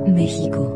México.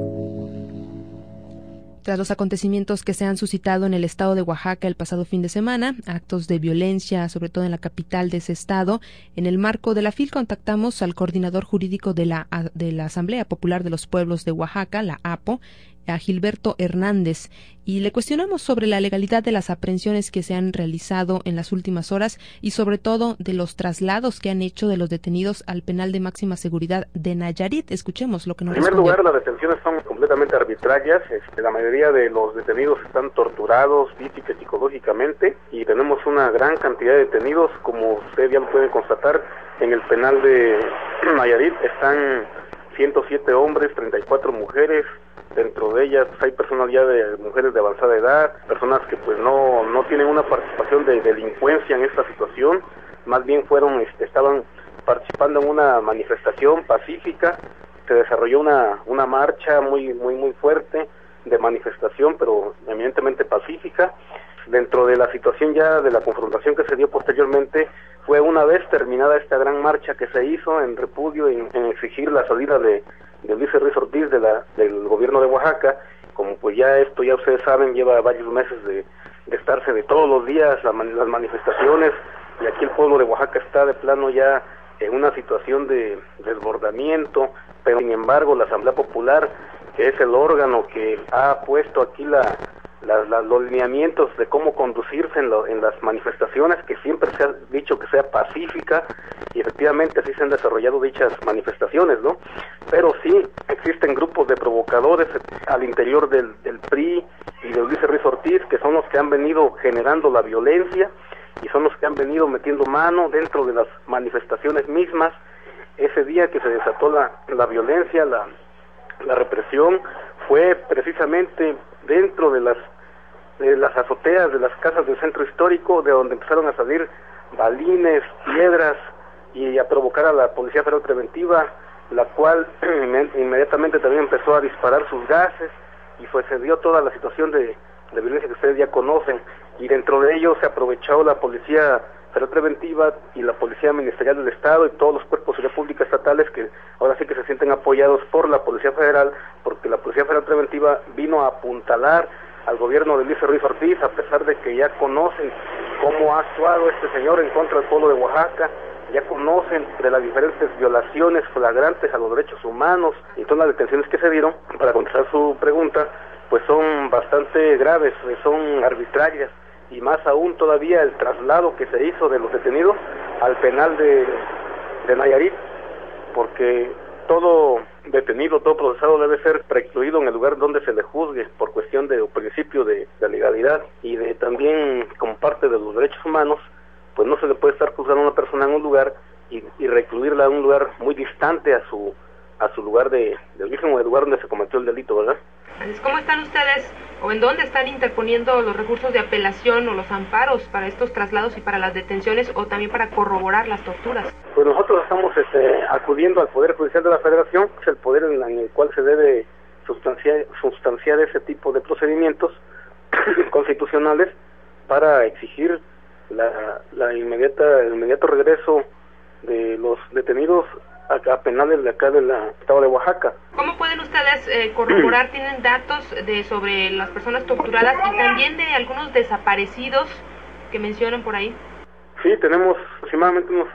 Tras los acontecimientos que se han suscitado en el estado de Oaxaca el pasado fin de semana, actos de violencia, sobre todo en la capital de ese estado, en el marco de la FIL contactamos al coordinador jurídico de la Asamblea Popular de los Pueblos de Oaxaca, la APO, a Gilberto Hernández, y le cuestionamos sobre la legalidad de las aprehensiones que se han realizado en las últimas horas y sobre todo de los traslados que han hecho de los detenidos al penal de máxima seguridad de Nayarit. Escuchemos lo que nos respondió. En primer lugar, las detenciones son completamente arbitrarias. La mayoría de los detenidos están torturados física y psicológicamente, y tenemos una gran cantidad de detenidos, como usted ya lo puede constatar, en el penal de Nayarit están 107 hombres, 34 mujeres. Dentro de ellas hay personas ya de mujeres de avanzada edad, personas que pues no tienen una participación de delincuencia en esta situación, más bien estaban participando en una manifestación pacífica. Se desarrolló una marcha muy fuerte de manifestación, pero eminentemente pacífica. Dentro de la situación ya de la confrontación que se dio posteriormente, fue una vez terminada esta gran marcha que se hizo en repudio, en exigir la salida de Luis Ruiz Ortiz del gobierno de Oaxaca. Como pues ya ustedes saben, lleva varios meses de estarse de todos los días las manifestaciones, y aquí el pueblo de Oaxaca está de plano ya en una situación de desbordamiento, pero sin embargo la Asamblea Popular, que es el órgano que ha puesto aquí los lineamientos de cómo conducirse en las manifestaciones, que siempre se ha dicho que sea pacífica, y efectivamente así se han desarrollado dichas manifestaciones, ¿no? Pero sí existen grupos de provocadores al interior del PRI y de Luis Ruiz Ortiz, que son los que han venido generando la violencia y son los que han venido metiendo mano dentro de las manifestaciones mismas. Ese día que se desató la violencia, la represión, fue precisamente dentro de las azoteas de las casas del centro histórico, de donde empezaron a salir balines, piedras, y a provocar a la Policía Federal Preventiva, la cual inmediatamente también empezó a disparar sus gases, y pues se dio toda la situación de violencia que ustedes ya conocen, y dentro de ello se aprovechó la Policía Federal Preventiva y la Policía Ministerial del Estado y todos los cuerpos de seguridad pública estatales, que ahora sí que se sienten apoyados por la Policía Federal, porque la Policía Federal Preventiva vino a apuntalar al gobierno de Luis Ruiz Ortiz, a pesar de que ya conocen cómo ha actuado este señor en contra del pueblo de Oaxaca, ya conocen de las diferentes violaciones flagrantes a los derechos humanos y todas las detenciones que se dieron. Para contestar su pregunta, pues son bastante graves, son arbitrarias, y más aún todavía el traslado que se hizo de los detenidos al penal de Nayarit, porque todo detenido, todo procesado debe ser recluido en el lugar donde se le juzgue por cuestión de principio de legalidad y de también como parte de los derechos humanos. Pues no se le puede estar juzgando a una persona en un lugar y recluirla en un lugar muy distante a su lugar de origen o el lugar donde se cometió el delito, ¿verdad? ¿Cómo están ustedes o en dónde están interponiendo los recursos de apelación o los amparos para estos traslados y para las detenciones, o también para corroborar las torturas? Pues nosotros estamos acudiendo al Poder Judicial de la Federación, que es el poder en el cual se debe sustanciar ese tipo de procedimientos constitucionales, para exigir el inmediato regreso de los detenidos a penales de acá del estado de Oaxaca. ¿Cómo pueden ustedes corroborar? ¿Tienen datos sobre las personas torturadas y también de algunos desaparecidos que mencionan por ahí? Sí, tenemos aproximadamente unos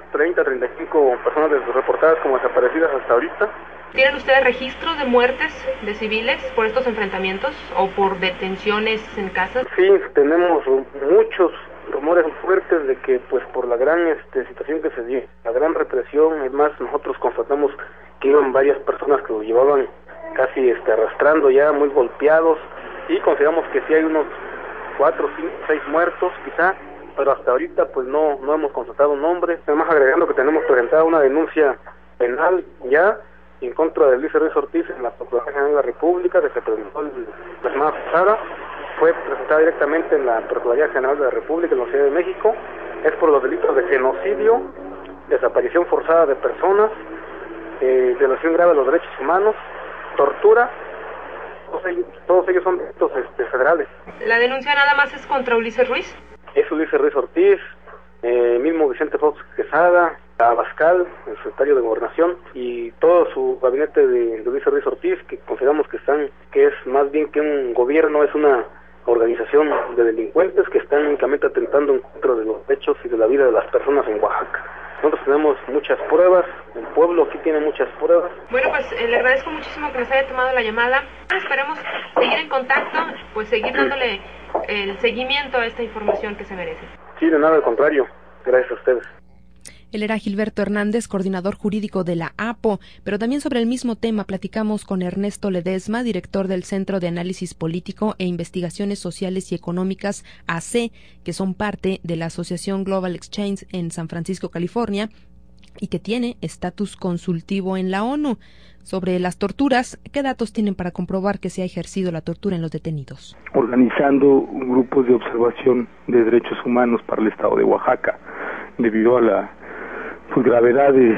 35 personas reportadas como desaparecidas hasta ahorita. ¿Tienen ustedes registros de muertes de civiles por estos enfrentamientos o por detenciones en casas? Sí, tenemos muchos rumores fuertes de que pues por la gran situación que se dio, la gran represión. Es más, nosotros constatamos que iban varias personas que lo llevaban casi arrastrando ya, muy golpeados, y consideramos que sí hay unos 4, 5, 6 muertos quizá, pero hasta ahorita pues no hemos constatado nombres. Además, agregando que tenemos presentada una denuncia penal ya en contra de Luis Ruiz Ortiz en la Procuraduría General de la República, que se presentó la semana pasada. Fue presentada directamente en la Procuraduría General de la República en la Ciudad de México. Es por los delitos de genocidio, desaparición forzada de personas, violación grave de los derechos humanos, tortura. Todos ellos son delitos federales. ¿La denuncia nada más es contra Ulises Ruiz? Es Ulises Ruiz Ortiz, mismo Vicente Fox Quesada, Abascal, el secretario de Gobernación, y todo su gabinete de Ulises Ruiz Ortiz, que que un gobierno es una organización de delincuentes que están únicamente atentando en contra de los derechos y de la vida de las personas en Oaxaca. Nosotros tenemos muchas pruebas, el pueblo aquí tiene muchas pruebas. Bueno, pues le agradezco muchísimo que nos haya tomado la llamada. Esperemos seguir en contacto, pues seguir dándole el seguimiento a esta información que se merece. Sí, de nada, al contrario. Gracias a ustedes. Él era Gilberto Hernández, coordinador jurídico de la APO, pero también sobre el mismo tema platicamos con Ernesto Ledesma, director del Centro de Análisis Político e Investigaciones Sociales y Económicas, AC, que son parte de la Asociación Global Exchange en San Francisco, California, y que tiene estatus consultivo en la ONU. Sobre las torturas, ¿qué datos tienen para comprobar que se ha ejercido la tortura en los detenidos? Organizando grupos de observación de derechos humanos para el estado de Oaxaca, debido a la gravedad de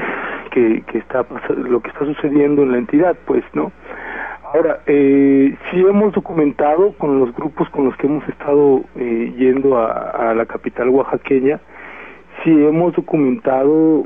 lo que está sucediendo en la entidad, pues, ¿no? Ahora, sí hemos documentado con los grupos con los que hemos estado yendo a la capital oaxaqueña, sí hemos documentado,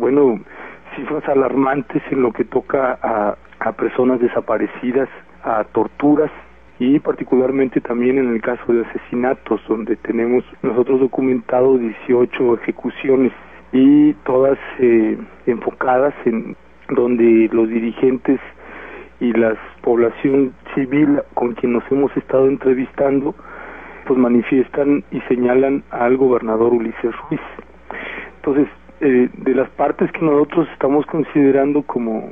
cifras alarmantes en lo que toca a personas desaparecidas, a torturas, y particularmente también en el caso de asesinatos, donde tenemos nosotros documentado 18 ejecuciones, y todas enfocadas en donde los dirigentes y la población civil con quien nos hemos estado entrevistando pues manifiestan y señalan al gobernador Ulises Ruiz. Entonces, de las partes que nosotros estamos considerando como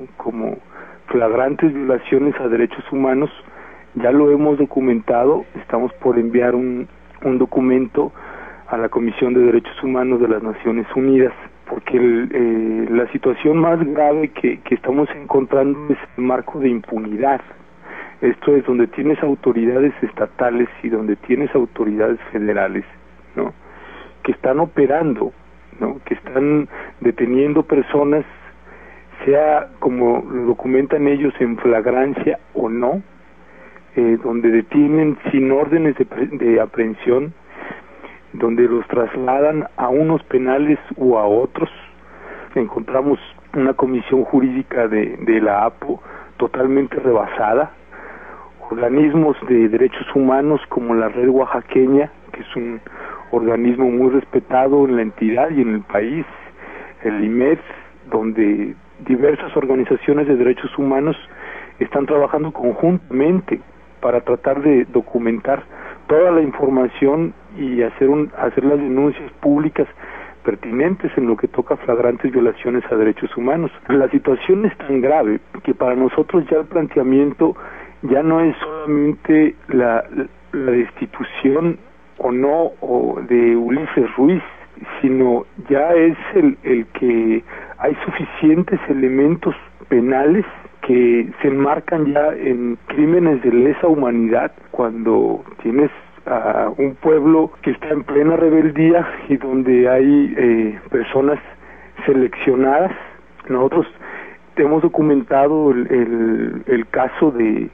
flagrantes violaciones a derechos humanos, ya lo hemos documentado, estamos por enviar un documento a la Comisión de Derechos Humanos de las Naciones Unidas, porque la situación más grave que estamos encontrando es el marco de impunidad. Esto es donde tienes autoridades estatales y donde tienes autoridades federales, ¿no?, que están operando, ¿no?, que están deteniendo personas, sea como lo documentan ellos en flagrancia o no, donde detienen sin órdenes de aprehensión, donde los trasladan a unos penales o a otros. Encontramos una comisión jurídica de la APO totalmente rebasada, organismos de derechos humanos como la Red Oaxaqueña, que es un organismo muy respetado en la entidad y en el país, el IMED, donde diversas organizaciones de derechos humanos están trabajando conjuntamente para tratar de documentar toda la información y hacer las denuncias públicas pertinentes en lo que toca flagrantes violaciones a derechos humanos. La situación es tan grave que para nosotros ya el planteamiento ya no es solamente la destitución o de Ulises Ruiz, sino ya es el que hay suficientes elementos penales que se enmarcan ya en crímenes de lesa humanidad, cuando tienes a un pueblo que está en plena rebeldía y donde hay personas seleccionadas. Nosotros hemos documentado el caso de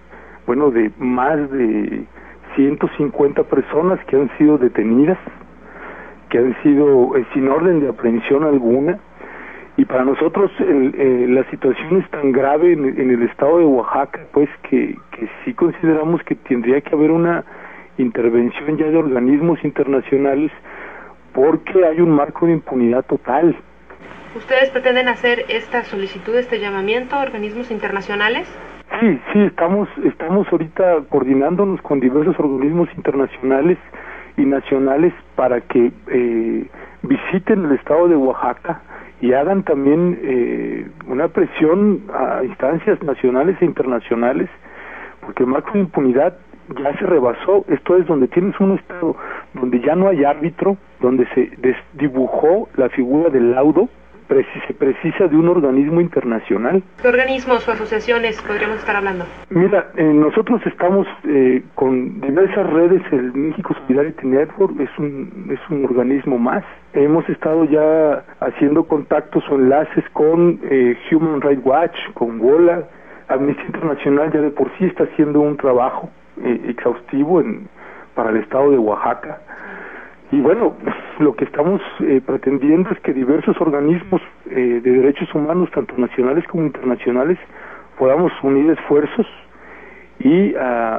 más de 150 personas que han sido detenidas, que han sido sin orden de aprehensión alguna. Y para nosotros la situación es tan grave en el estado de Oaxaca, pues que sí consideramos que tendría que haber una intervención ya de organismos internacionales, porque hay un marco de impunidad total. ¿Ustedes pretenden hacer esta solicitud, este llamamiento a organismos internacionales? Sí, estamos ahorita coordinándonos con diversos organismos internacionales y nacionales para que visiten el estado de Oaxaca y hagan también una presión a instancias nacionales e internacionales, porque el marco de impunidad ya se rebasó. Esto es donde tienes un estado donde ya no hay árbitro, donde se desdibujó la figura del laudo, se precisa de un organismo internacional. ¿Qué organismos o asociaciones podríamos estar hablando? Mira, nosotros estamos con diversas redes. El México Solidarity Network es un organismo más. Hemos estado ya haciendo contactos o enlaces con Human Rights Watch, con WOLA. Amnistía Internacional ya de por sí está haciendo un trabajo exhaustivo para el estado de Oaxaca. Y bueno, lo que estamos pretendiendo es que diversos organismos de derechos humanos, tanto nacionales como internacionales, podamos unir esfuerzos y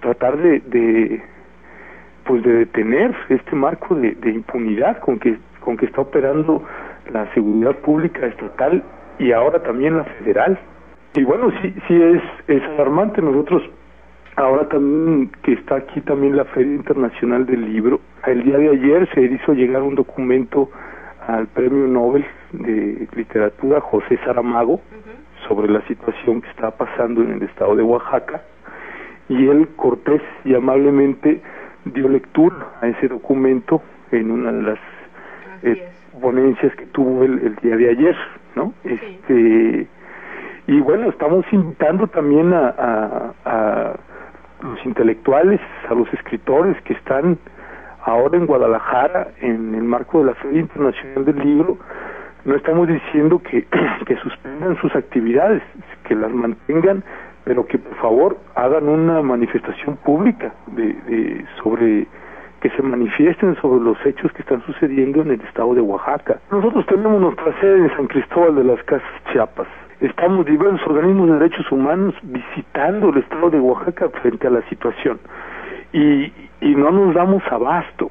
tratar de detener este marco de impunidad con que está operando la seguridad pública estatal y ahora también la federal. Y bueno, sí es alarmante. Nosotros ahora también, que está aquí también la Feria Internacional del Libro, el día de ayer se hizo llegar un documento al Premio Nobel de Literatura José Saramago sobre la situación que está pasando en el estado de Oaxaca, y él cortés y amablemente dio lectura a ese documento en una de las ponencias que tuvo el día de ayer, ¿no? Sí. Y bueno, estamos invitando también a los intelectuales, a los escritores que están ahora en Guadalajara en el marco de la Feria Internacional del Libro. No estamos diciendo que suspendan sus actividades, que las mantengan, pero que por favor hagan una manifestación pública sobre que se manifiesten sobre los hechos que están sucediendo en el estado de Oaxaca. Nosotros tenemos nuestra sede en San Cristóbal de las Casas, Chiapas. Estamos diversos organismos de derechos humanos visitando el estado de Oaxaca frente a la situación, y no nos damos abasto,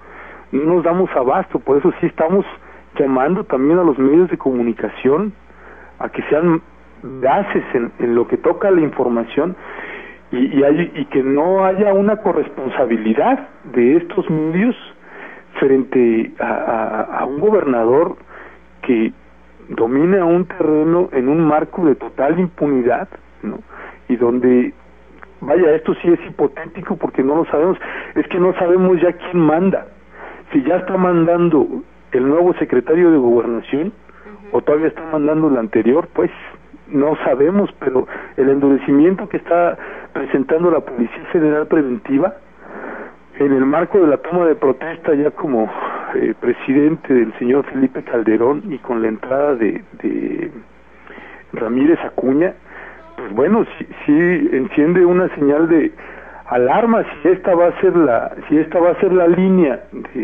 por eso sí estamos llamando también a los medios de comunicación a que sean veraces en lo que toca la información, y que no haya una corresponsabilidad de estos medios frente a un gobernador que domina un terreno en un marco de total impunidad, ¿no? Y donde, vaya, esto sí es hipotético porque no lo sabemos, es que no sabemos ya quién manda, si ya está mandando el nuevo secretario de Gobernación o todavía está mandando el anterior, pues no sabemos, pero el endurecimiento que está presentando la Policía Federal Preventiva en el marco de la toma de protesta ya como presidente del señor Felipe Calderón y con la entrada de Ramírez Acuña, pues bueno, sí enciende una señal de alarma si esta va a ser la línea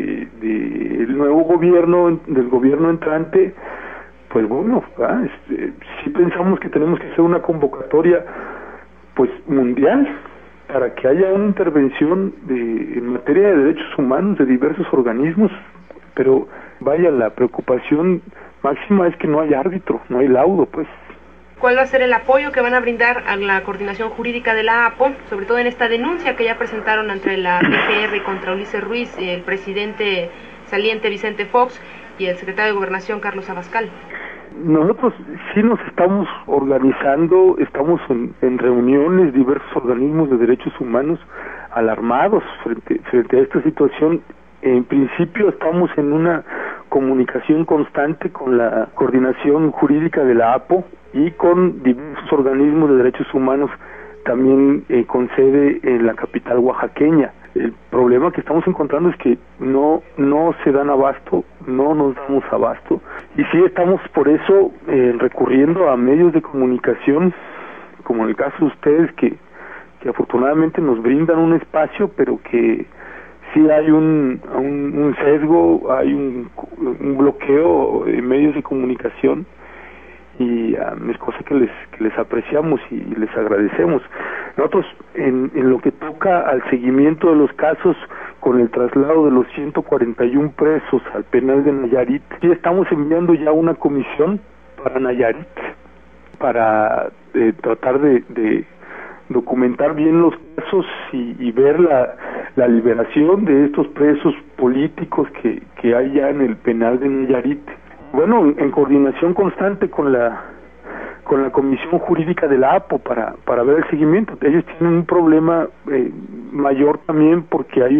del nuevo gobierno, del gobierno entrante. Pues bueno, sí pensamos que tenemos que hacer una convocatoria pues mundial para que haya una intervención en materia de derechos humanos de diversos organismos, pero vaya, la preocupación máxima es que no hay árbitro, no hay laudo, pues. ¿Cuál va a ser el apoyo que van a brindar a la coordinación jurídica de la APO, sobre todo en esta denuncia que ya presentaron entre la PGR contra Ulises Ruiz, el presidente saliente Vicente Fox y el secretario de Gobernación Carlos Abascal? Nosotros sí nos estamos organizando, estamos en reuniones, diversos organismos de derechos humanos alarmados frente a esta situación. En principio estamos en una comunicación constante con la coordinación jurídica de la APO y con diversos organismos de derechos humanos, también con sede en la capital oaxaqueña. El problema que estamos encontrando es que no se dan abasto, no nos damos abasto, y sí estamos por eso recurriendo a medios de comunicación, como en el caso de ustedes, que afortunadamente nos brindan un espacio, pero que sí hay un sesgo, hay un bloqueo de medios de comunicación, y es cosa que les apreciamos y les agradecemos. Nosotros en lo que toca al seguimiento de los casos con el traslado de los 141 presos al penal de Nayarit, sí estamos enviando ya una comisión para Nayarit para tratar de documentar bien los casos y ver la liberación de estos presos políticos que hay ya en el penal de Nayarit. Bueno, en coordinación constante con la Comisión Jurídica de la APO para ver el seguimiento. Ellos tienen un problema mayor también porque hay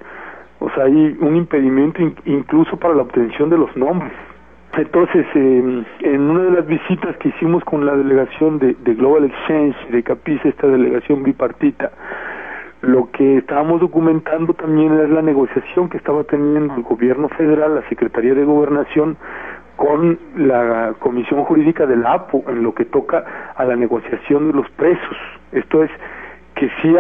un impedimento incluso para la obtención de los nombres. Entonces, en una de las visitas que hicimos con la delegación de Global Exchange de Capiz, esta delegación bipartita, lo que estábamos documentando también es la negociación que estaba teniendo el gobierno federal, la Secretaría de Gobernación, con la Comisión Jurídica de la APO en lo que toca a la negociación de los presos. Esto es, que sí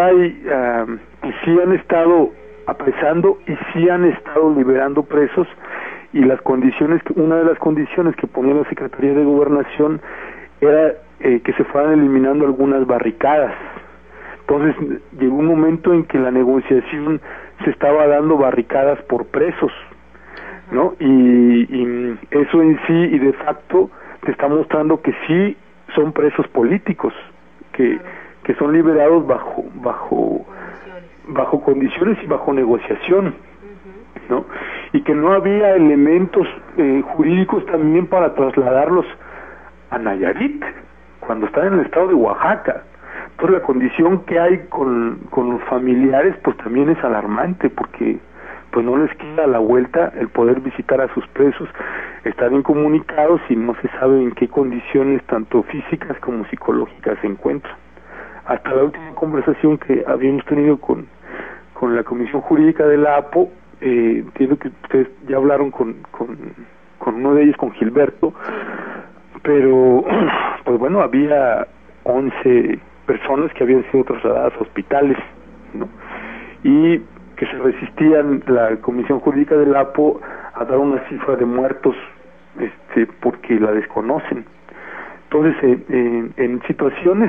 han estado apresando y sí han estado liberando presos, y una de las condiciones que ponía la Secretaría de Gobernación era que se fueran eliminando algunas barricadas, Entonces llegó un momento en que la negociación se estaba dando barricadas por presos, ¿no? Y eso en sí y de facto te está mostrando que sí son presos políticos, que son liberados bajo condiciones y bajo negociación, ¿no? Y que no había elementos jurídicos también para trasladarlos a Nayarit cuando están en el estado de Oaxaca. Entonces la condición que hay con los familiares pues también es alarmante, porque pues no les queda la vuelta el poder visitar a sus presos, están incomunicados y no se sabe en qué condiciones tanto físicas como psicológicas se encuentran. Hasta la última conversación que habíamos tenido con la Comisión Jurídica de la APO, entiendo que ustedes ya hablaron con uno de ellos, con Gilberto, pero pues bueno, había 11 personas que habían sido trasladadas a hospitales, ¿no? Y que se resistían la Comisión Jurídica del APO a dar una cifra de muertos porque la desconocen. Entonces, en situaciones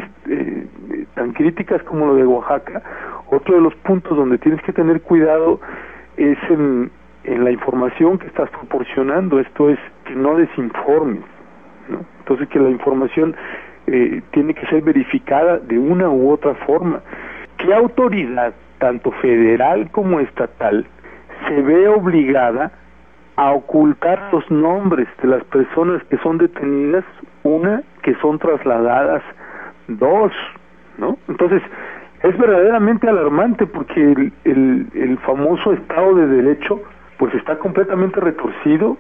tan críticas como lo de Oaxaca, otro de los puntos donde tienes que tener cuidado es en la información que estás proporcionando, esto es, que no desinformes, ¿no? Entonces, que la información tiene que ser verificada de una u otra forma. ¿Qué autoridad, tanto federal como estatal, se ve obligada a ocultar los nombres de las personas que son detenidas, una, que son trasladadas, dos, ¿no? Entonces, es verdaderamente alarmante porque el famoso Estado de Derecho pues está completamente retorcido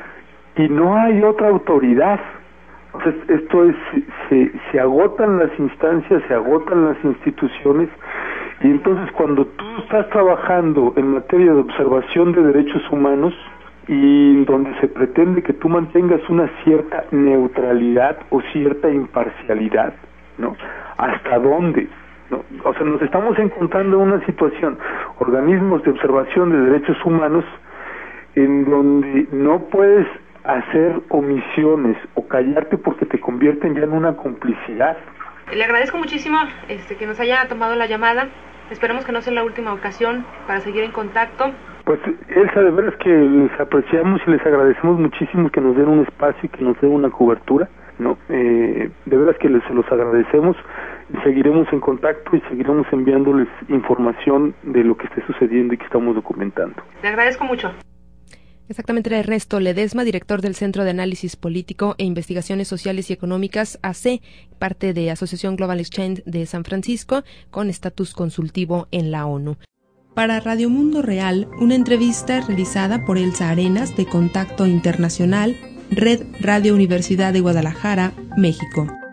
y no hay otra autoridad. Entonces, esto es, se agotan las instancias, se agotan las instituciones, y entonces cuando tú estás trabajando en materia de observación de derechos humanos y donde se pretende que tú mantengas una cierta neutralidad o cierta imparcialidad, ¿no? ¿Hasta dónde? ¿No? O sea, nos estamos encontrando en una situación, organismos de observación de derechos humanos, en donde no puedes hacer omisiones o callarte porque te convierten ya en una complicidad. Le agradezco muchísimo que nos haya tomado la llamada. Esperemos que no sea la última ocasión para seguir en contacto. Pues Elsa, de veras que les apreciamos y les agradecemos muchísimo que nos den un espacio y que nos den una cobertura, ¿no? De veras que se los agradecemos y seguiremos en contacto y seguiremos enviándoles información de lo que esté sucediendo y que estamos documentando. Le agradezco mucho. Exactamente, Ernesto Ledesma, director del Centro de Análisis Político e Investigaciones Sociales y Económicas, AC, parte de Asociación Global Exchange de San Francisco, con estatus consultivo en la ONU. Para Radio Mundo Real, una entrevista realizada por Elsa Arenas de Contacto Internacional, Red Radio Universidad de Guadalajara, México.